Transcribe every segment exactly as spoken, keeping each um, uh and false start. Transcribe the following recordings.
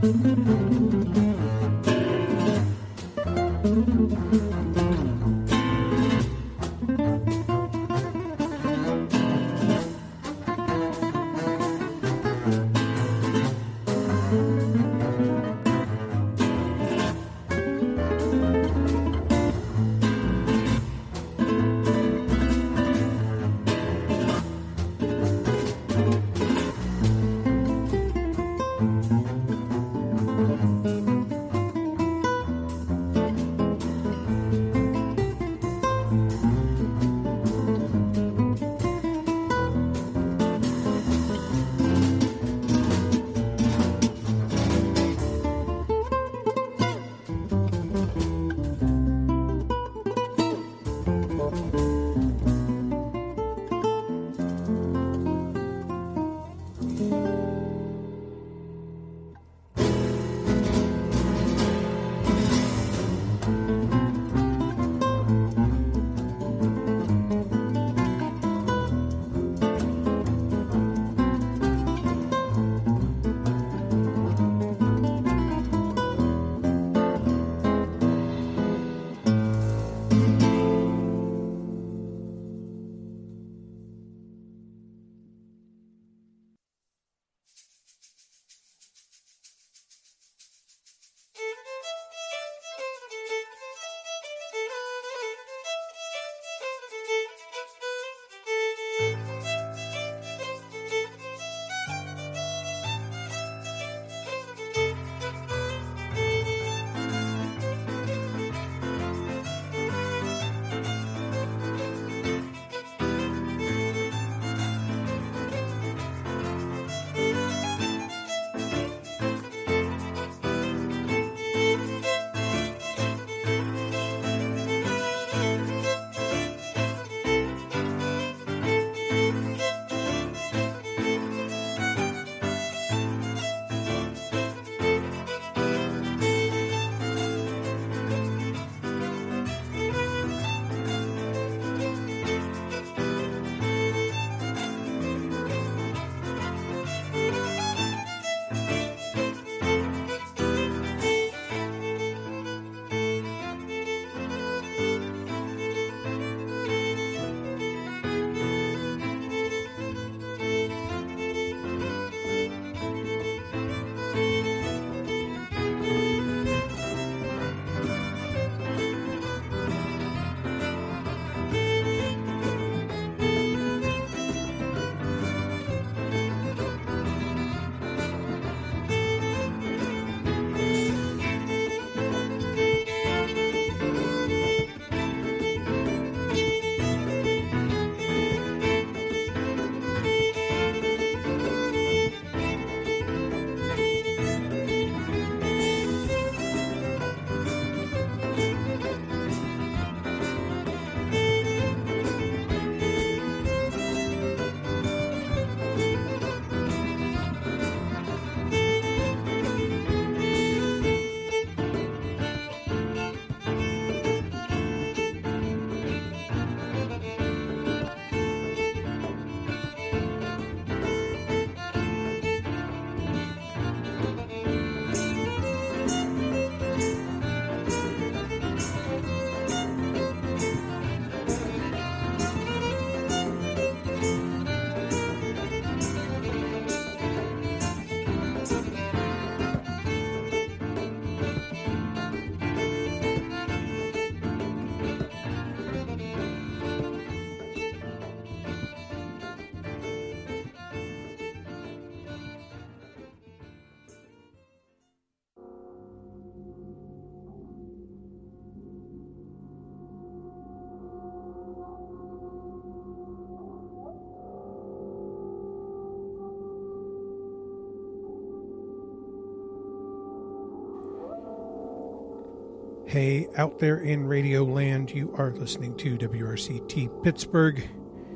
Hey, out there in Radio Land, you are listening to W R C T Pittsburgh,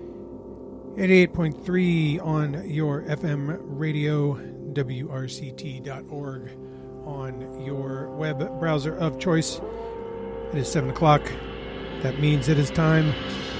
eighty-eight point three on your F M radio, W R C T dot org on your web browser of choice. It is seven o'clock. That means it is time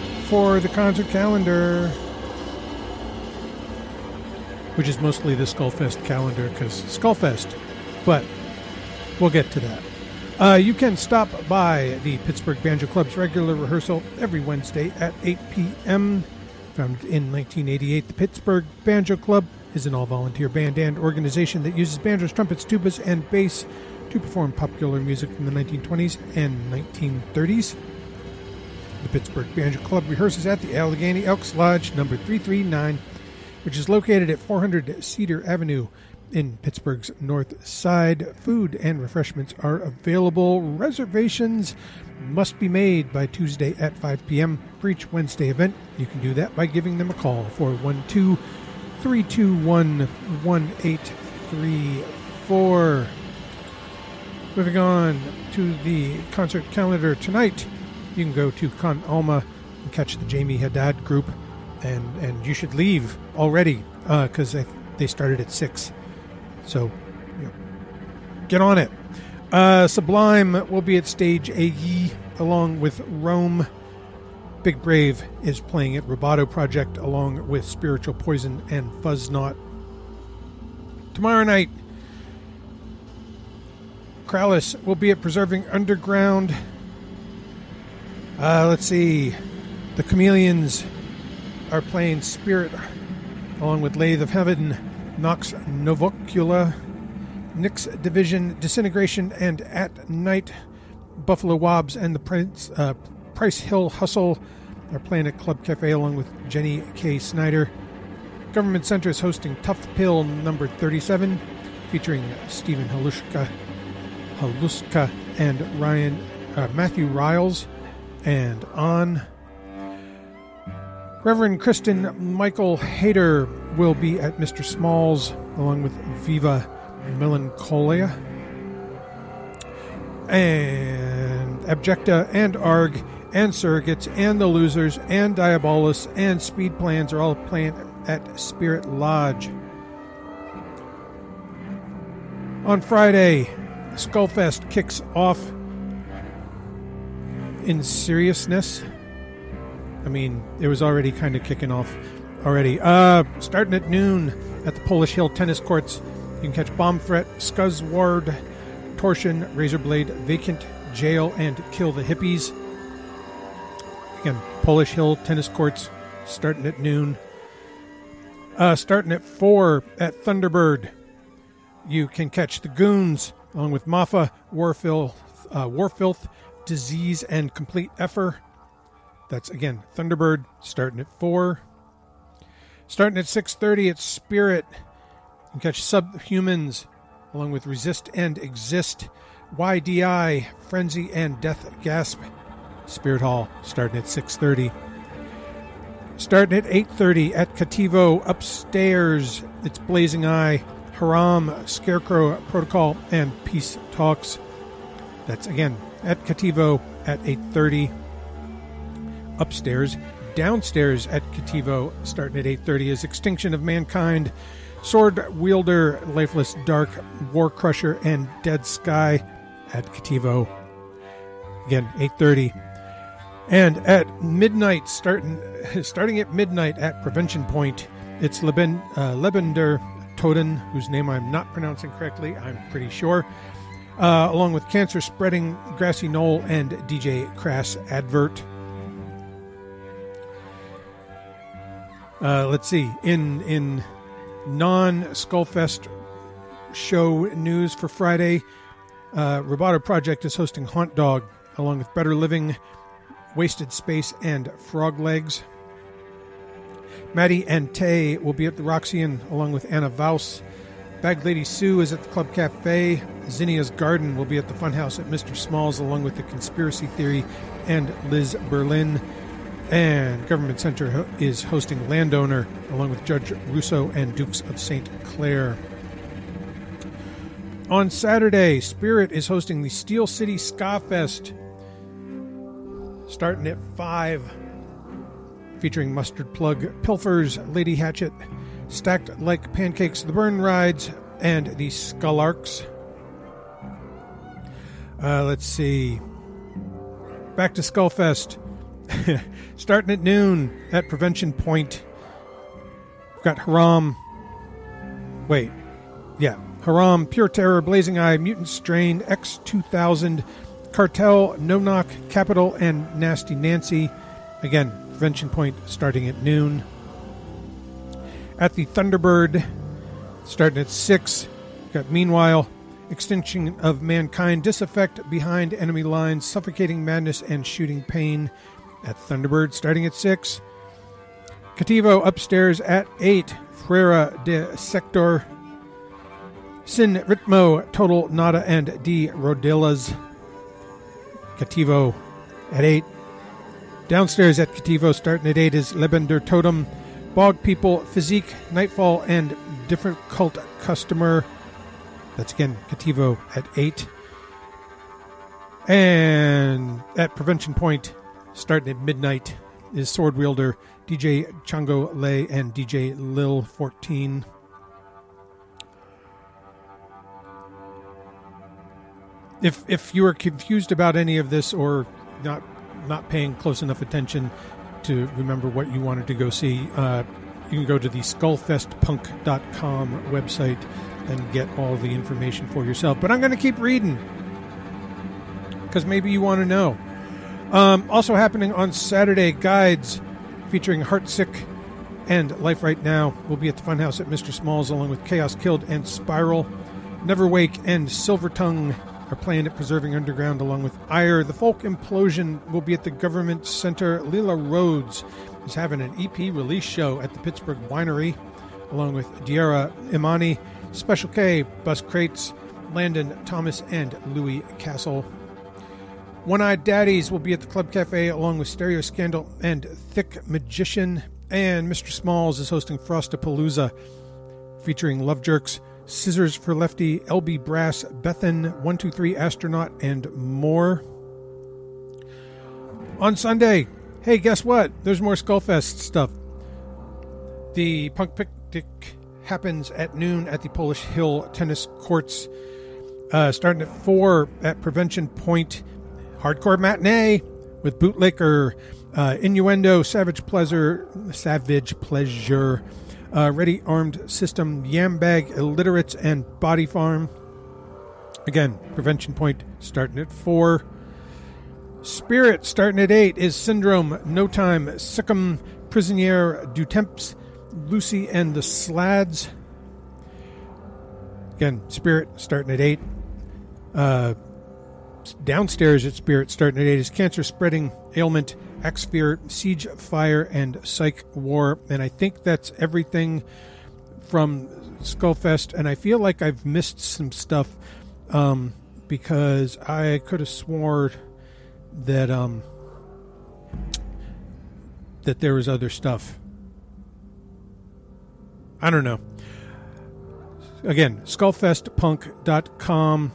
for the concert calendar, which is mostly the Skullfest calendar, because Skullfest, but we'll get to that. Uh, you can stop by the Pittsburgh Banjo Club's regular rehearsal every Wednesday at eight p.m. Founded in nineteen eighty-eight, the Pittsburgh Banjo Club is an all-volunteer band and organization that uses banjos, trumpets, tubas, and bass to perform popular music from the nineteen twenties and nineteen thirties. The Pittsburgh Banjo Club rehearses at the Allegheny Elks Lodge, number three thirty-nine, which is located at four hundred Cedar Avenue in Pittsburgh's North Side. Food and refreshments are available. Reservations must be made by Tuesday at five p.m. for each Wednesday event. You can do that by giving them a call, four one two, three two one, one eight three four. Moving on to the concert calendar tonight, you can go to Con Alma and catch the Jamie Haddad group, and, and you should leave already because uh, they started at six. So, you know, get on it. Uh, Sublime will be at Stage A E along with Rome. Big Brave is playing at Rubato Project along with Spiritual Poison and Fuzznaut. Tomorrow night, Krallis will be at Preserving Underground. Uh, let's see. The Chameleons are playing Spirit along with Lathe of Heaven, Nox Novocula, Nyx Division, Disintegration, and At Night. Buffalo Wobbs and the Prince, uh, Price Hill Hustle are playing at Club Cafe along with Jenny K. Snyder. Government Center is hosting Tough Pill number thirty-seven, featuring Stephen Halushka, Haluska and Ryan uh, Matthew Riles, and on. Reverend Kristen Michael Hader will be at Mister Smalls along with Viva Melancholia, and Abjecta and Arg and Surrogates and The Losers and Diabolus and Speed Plans are all playing at Spirit Lodge. On Friday, Skullfest kicks off. In seriousness, I mean, it was already kind of kicking off already. Uh, starting at noon at the Polish Hill Tennis Courts, you can catch Bomb Threat, Scuzzward, Torsion, Razorblade, Vacant, Jail, and Kill the Hippies. Again, Polish Hill Tennis Courts, starting at noon. Uh, starting at four at Thunderbird, you can catch the Goons, along with Maffa, Warfilth, uh, Warfilth, Disease, and Complete Effer. That's, again, Thunderbird, starting at four. Starting at six thirty at Spirit, you can catch Subhumans, along with Resist and Exist, Y D I, Frenzy, and Death Gasp. Spirit Hall, starting at six thirty. Starting at eight thirty at Cativo, Upstairs, it's Blazing Eye, Haram, Scarecrow Protocol, and Peace Talks. That's, again, at Cativo at eight thirty. Upstairs. Downstairs at Cativo, starting at eight thirty, is Extinction of Mankind, Sword Wielder, Lifeless Dark, War Crusher, and Dead Sky at Cativo. Again, eight thirty. And at midnight, starting starting at midnight at Prevention Point, it's Leben, uh, Lebender Toden, whose name I'm not pronouncing correctly, I'm pretty sure, uh, along with Cancer Spreading, Grassy Knoll, and D J Crass Advert. Uh, let's see, in in non-Skullfest show news for Friday, uh, Rubato Project is hosting Haunt Dog, along with Better Living, Wasted Space, and Frog Legs. Maddie and Tay will be at the Roxy-Inn, along with Anna Vaus. Bag Lady Sue is at the Club Cafe. Zinnia's Garden will be at the Funhouse at Mister Smalls, along with the Conspiracy Theory and Liz Berlin. And Government Center is hosting Landowner, along with Judge Russo and Dukes of Saint Clair. On Saturday, Spirit is hosting the Steel City Ska Fest, starting at five, featuring Mustard Plug, Pilfers, Lady Hatchet, Stacked Like Pancakes, The Burn Rides, and the Skullarks. Uh, let's see. Back to Skullfest. Starting at noon at Prevention Point. We've got Haram. Wait. Yeah. Haram, Pure Terror, Blazing Eye, Mutant Strain, X two thousand, Cartel, No Knock, Capital, and Nasty Nancy. Again, Prevention Point starting at noon. At the Thunderbird, starting at six, got Meanwhile, Extinction of Mankind, Disaffect, Behind Enemy Lines, Suffocating Madness, and Shooting Pain at Thunderbird, starting at six. Cativo upstairs at eight, Fuera de Sector, Sin Ritmo, Total Nada, and D. Rodillas. Cativo at eight. Downstairs at Cativo, starting at eight, is Lebender Totem, Bog People, Physique, Nightfall, and Different Cult Customer. That's again Cativo at eight. And at Prevention Point, starting at midnight, is Sword Wielder, D J Chango Lay, and D J Lil fourteen. If if you are confused about any of this or not not paying close enough attention to remember what you wanted to go see, uh, you can go to the skullfest punk dot com website and get all the information for yourself. But I'm going to keep reading because maybe you want to know. Um, also happening on Saturday, Guides featuring Heartsick and Life Right Now will be at the Funhouse at Mister Smalls, along with Chaos Killed and Spiral. Neverwake and Silvertongue are playing at Preserving Underground, along with Ire. The Folk Implosion will be at the Government Center. Lila Rhodes is having an E P release show at the Pittsburgh Winery, along with Diarra Imani, Special K, Bus Crates, Landon Thomas, and Louis Castle. One-Eyed Daddies will be at the Club Cafe, along with Stereo Scandal and Thick Magician. And Mister Smalls is hosting Frostapalooza, featuring Love Jerks, Scissors for Lefty, L B Brass, Bethan, one two three Astronaut, and more. On Sunday, hey, guess what? There's more Skullfest stuff. The Punk Picnic happens at noon at the Polish Hill Tennis Courts, uh, starting at four at Prevention Point. Hardcore Matinee with Bootlicker, uh, Innuendo, Savage Pleasure, Savage Pleasure, uh, Ready Armed System, Yambag, Illiterates, and Body Farm. Again, Prevention Point starting at four. Spirit starting at eight is Syndrome, No Time, Sikkim, Prisonnier du Temps, Lucy and the Slads. Again, Spirit starting at eight. Uh, downstairs at Spirit starting at eight is Cancer Spreading, Ailment, Axphere, Siege Fire, and Psych War. And I think that's everything from Skullfest. And I feel like I've missed some stuff um, because I could have sworn that um, that there was other stuff. I don't know. Again, skullfest punk dot com.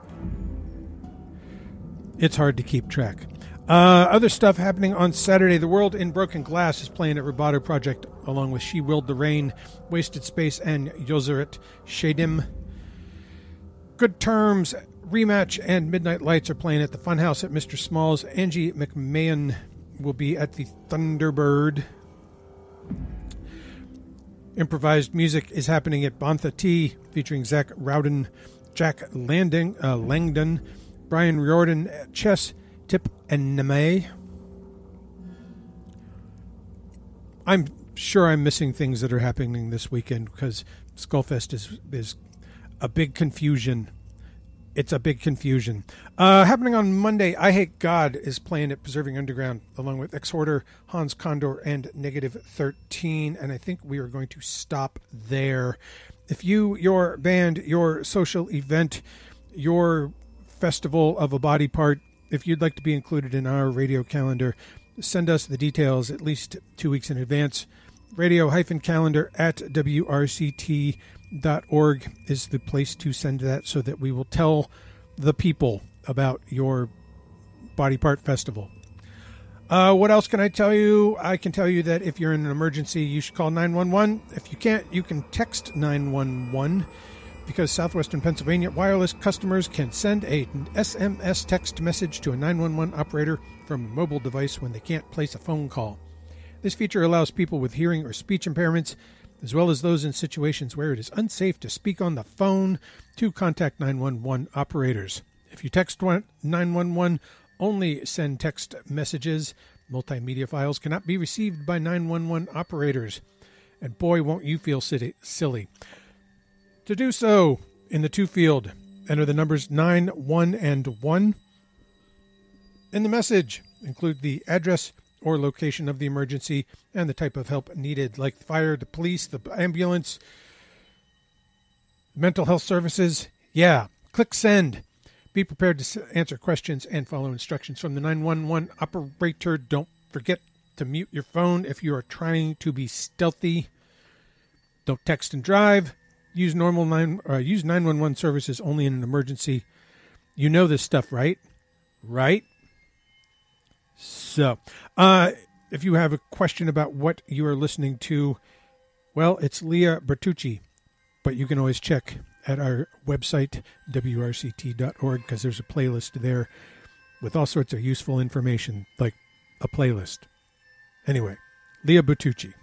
It's hard to keep track. Uh, other stuff happening on Saturday. The World in Broken Glass is playing at Roboto Project, along with She Willed the Rain, Wasted Space, and Yozeret Shadim. Good Terms, Rematch, and Midnight Lights are playing at the Funhouse at Mister Smalls. Angie McMahon will be at the Thunderbird. Improvised music is happening at Bantha T, featuring Zach Rowden, Jack Landing, uh, Langdon, Brian Riordan, Chess, Tip, and Neme. I'm sure I'm missing things that are happening this weekend because Skullfest is is a big confusion. It's a big confusion. Uh, happening on Monday, I Hate God is playing at Preserving Underground, along with Exhorter, Hans Condor, and Negative thirteen, and I think we are going to stop there. If you, your band, your social event, your festival of a body part, if you'd like to be included in our radio calendar, send us the details at least two weeks in advance. Radio-calendar at W R C T dot org is the place to send that so that we will tell the people about your body part festival. Uh, what else can I tell you? I can tell you that if you're in an emergency, you should call nine one one. If you can't, you can text nine one one, because Southwestern Pennsylvania wireless customers can send a S M S text message to a nine one one operator from a mobile device when they can't place a phone call. This feature allows people with hearing or speech impairments as well as those in situations where it is unsafe to speak on the phone, to contact nine one one operators. If you text nine one one, only send text messages. Multimedia files cannot be received by nine one one operators. And boy, won't you feel silly. To do so, in the to field, enter the numbers nine, one, and one. In the message, include the address or location of the emergency and the type of help needed, like the fire, the police, the ambulance, mental health services. Yeah, click send. Be prepared to answer questions and follow instructions from the nine one one operator. Don't forget to mute your phone if you are trying to be stealthy. Don't text and drive. Use normal nine uh, use nine one one services only in an emergency. You know this stuff, right? Right? So, uh, if you have a question about what you are listening to, well, it's Leah Bertucci, but you can always check at our website, W R C T dot org, because there's a playlist there with all sorts of useful information, like a playlist. Anyway, Leah Bertucci.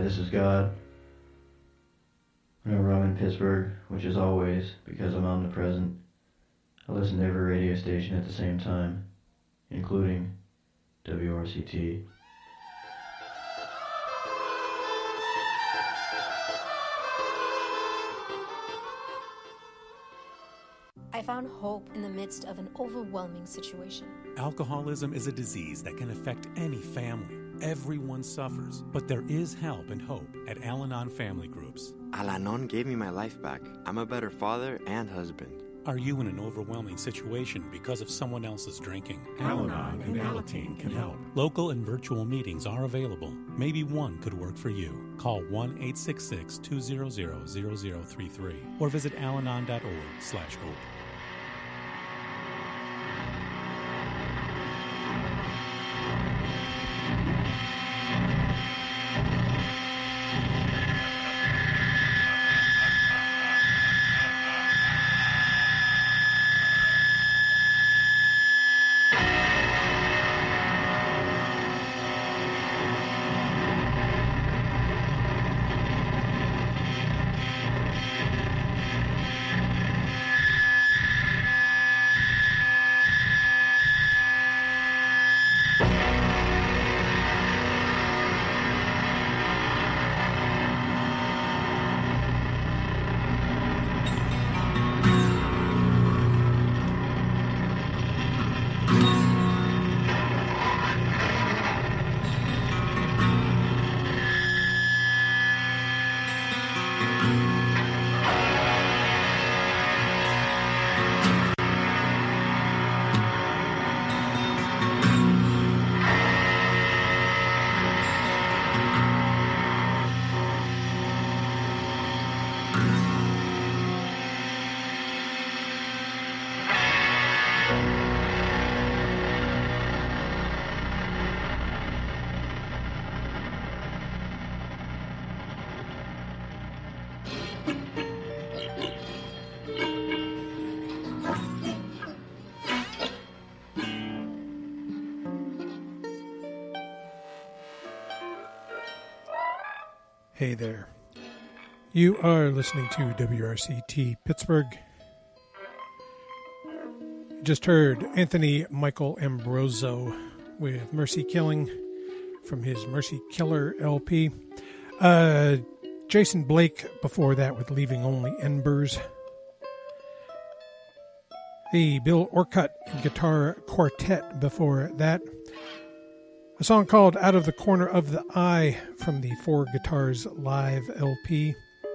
this is God. Whenever I'm in Pittsburgh, which is always, because I'm omnipresent, I listen to every radio station at the same time, including W R C T. I found hope in the midst of an overwhelming situation. Alcoholism is a disease that can affect any family. Everyone suffers, but there is help and hope at Al-Anon Family Groups. Al-Anon gave me my life back. I'm a better father and husband. Are you in an overwhelming situation because of someone else's drinking? Al-Anon and Alateen can help. Local and virtual meetings are available. Maybe one could work for you. Call one eight six six, two zero zero, zero zero three three or visit alanon dot org slash hope. Hey there. You are listening to W R C T Pittsburgh. You just heard Anthony Michael Ambroso with Mercy Killing from his Mercy Killer L P. Uh, Jason Blake before that with Leaving Only Embers. The Bill Orcutt Guitar Quartet before that. A song called Out of the Corner of the Eye from the Four Guitars Live L P.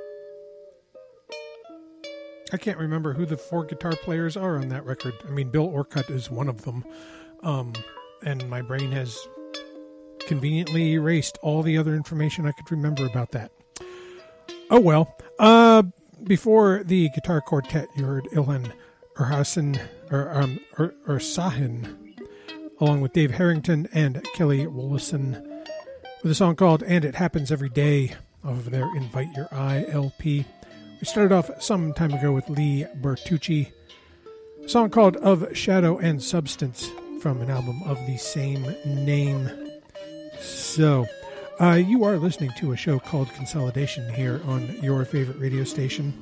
I can't remember who the four guitar players are on that record. I mean, Bill Orcutt is one of them. Um, and my brain has conveniently erased all the other information I could remember about that. Oh well. Uh, before the guitar quartet, you heard Ilhan Erhasan, or, um, or, or Sahin, along with Dave Harrington and Kelly Wollison, with a song called And It Happens Every Day off of their Invite Your Eye L P. We started off some time ago with Lee Bertucci, a song called Of Shadow and Substance from an album of the same name. So, uh, you are listening to a show called Consolidation here on your favorite radio station.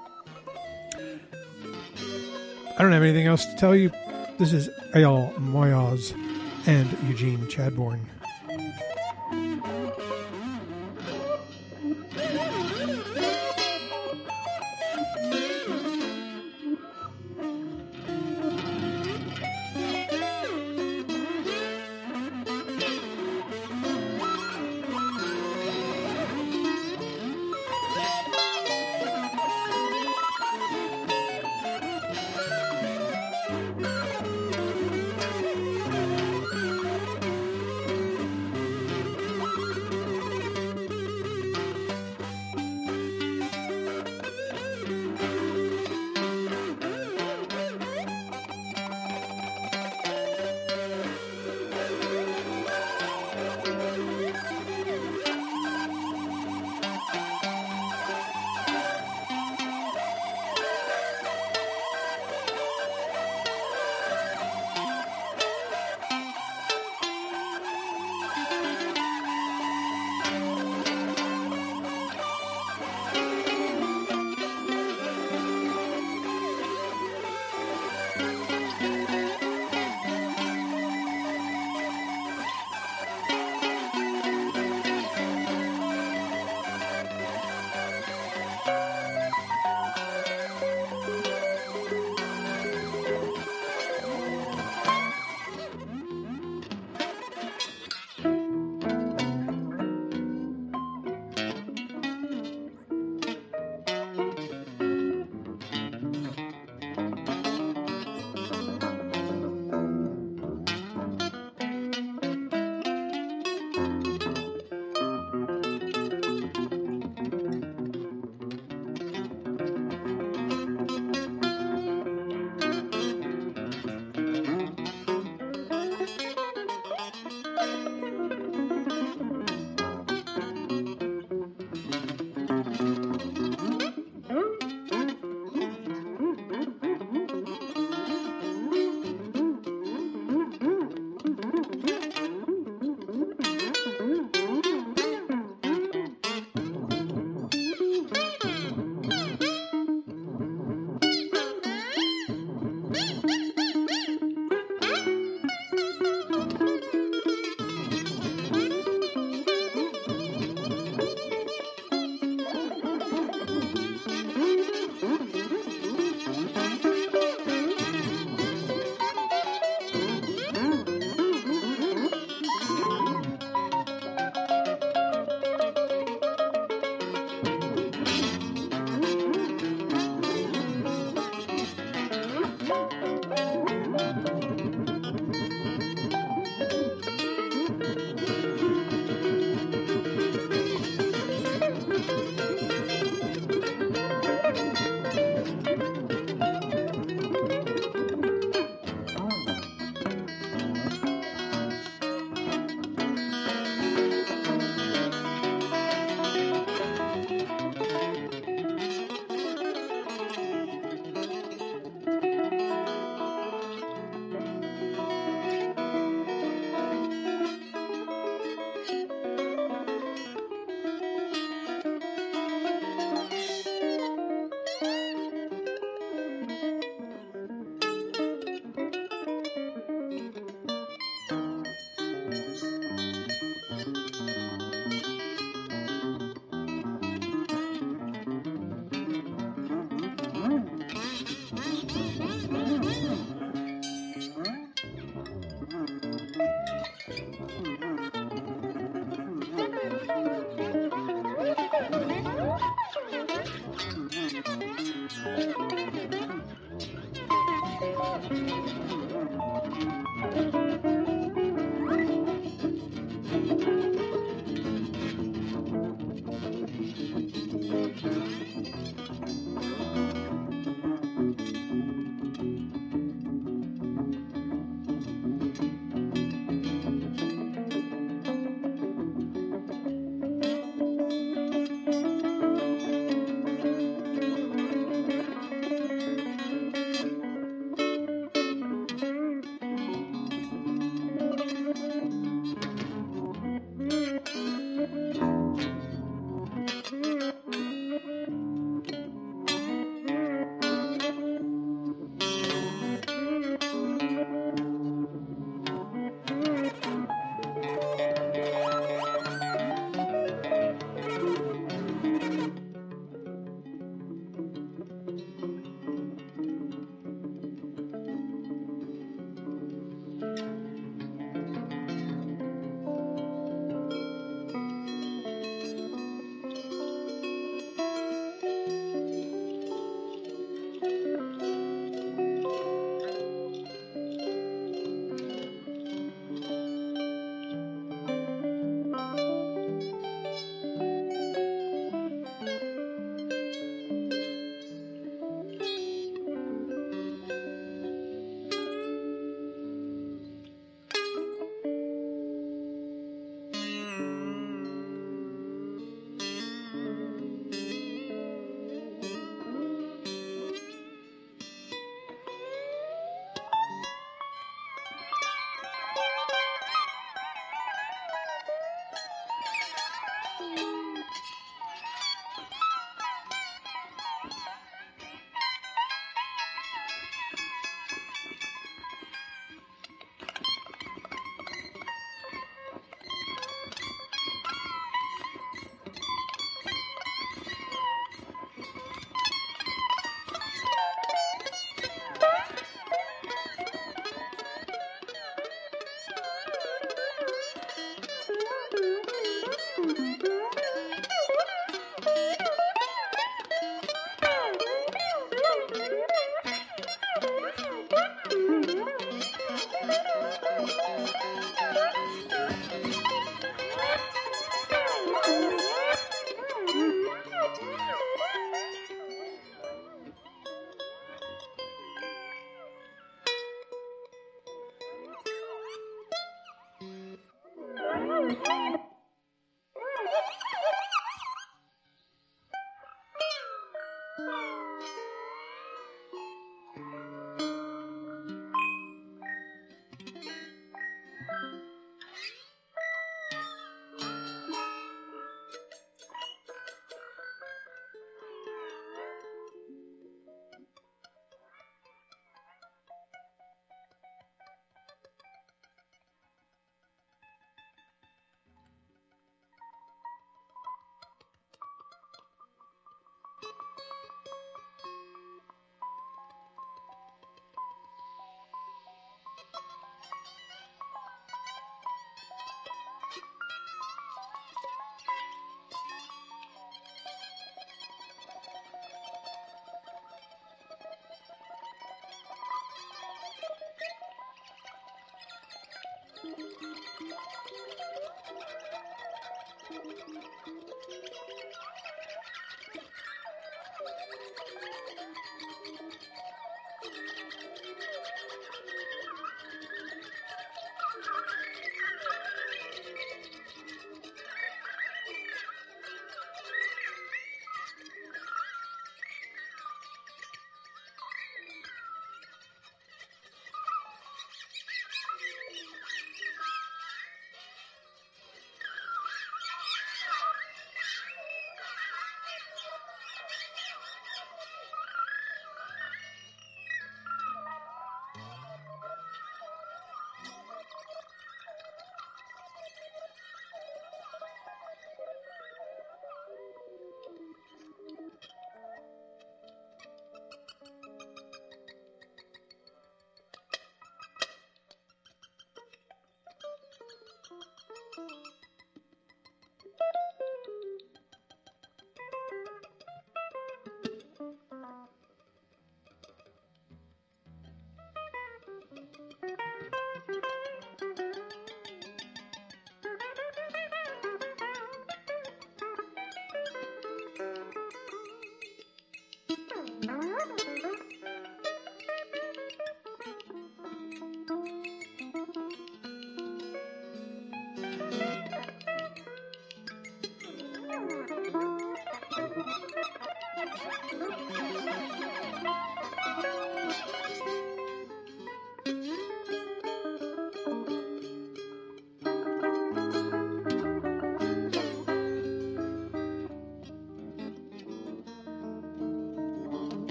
I don't have anything else to tell you. This is Eyal Moyaz and Eugene Chadbourne.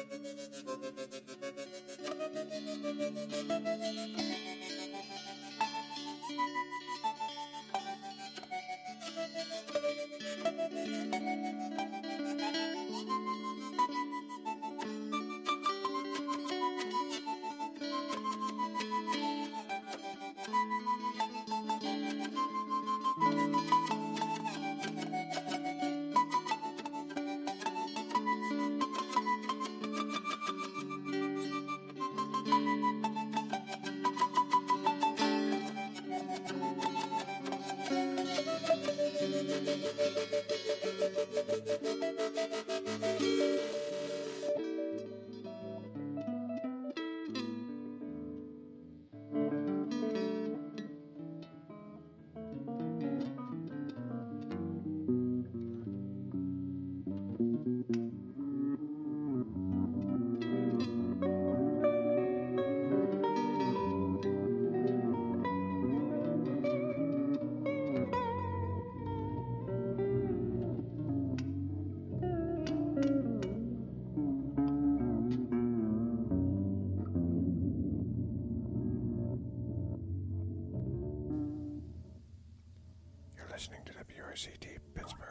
Listening to W R C T Pittsburgh.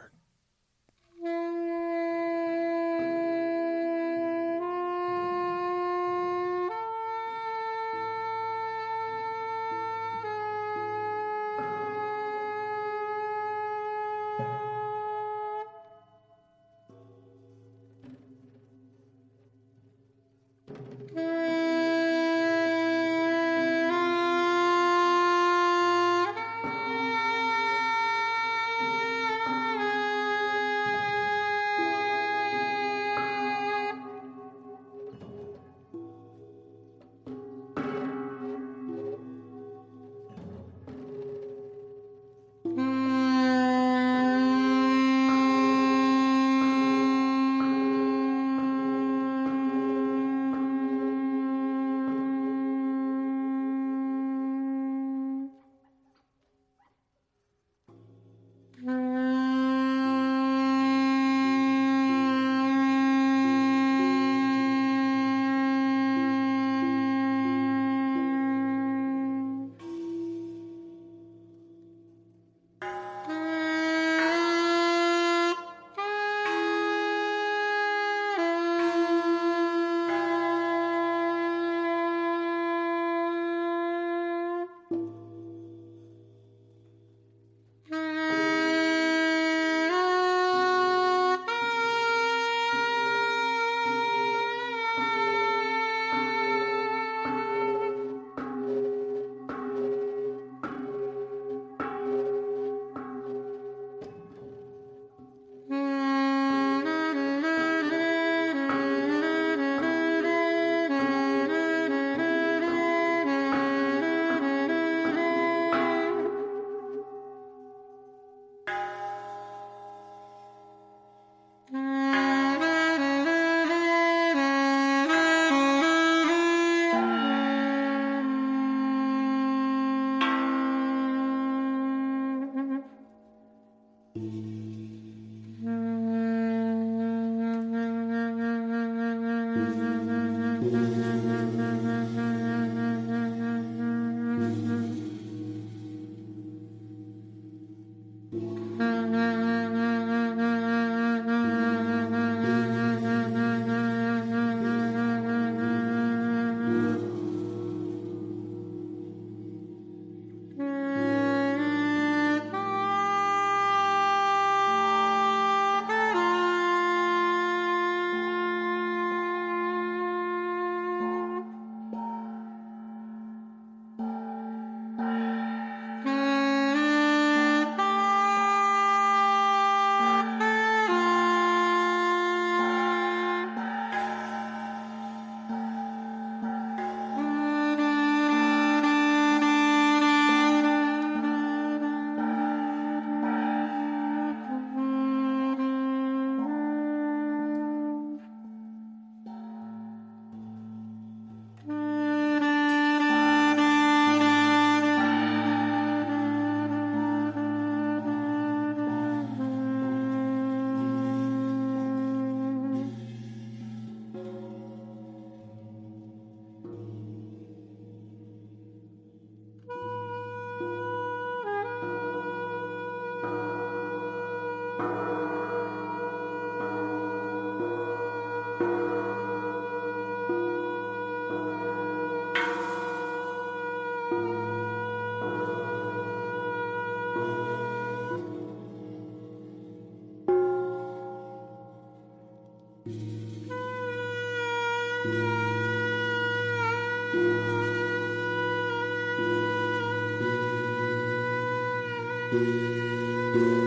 Bye.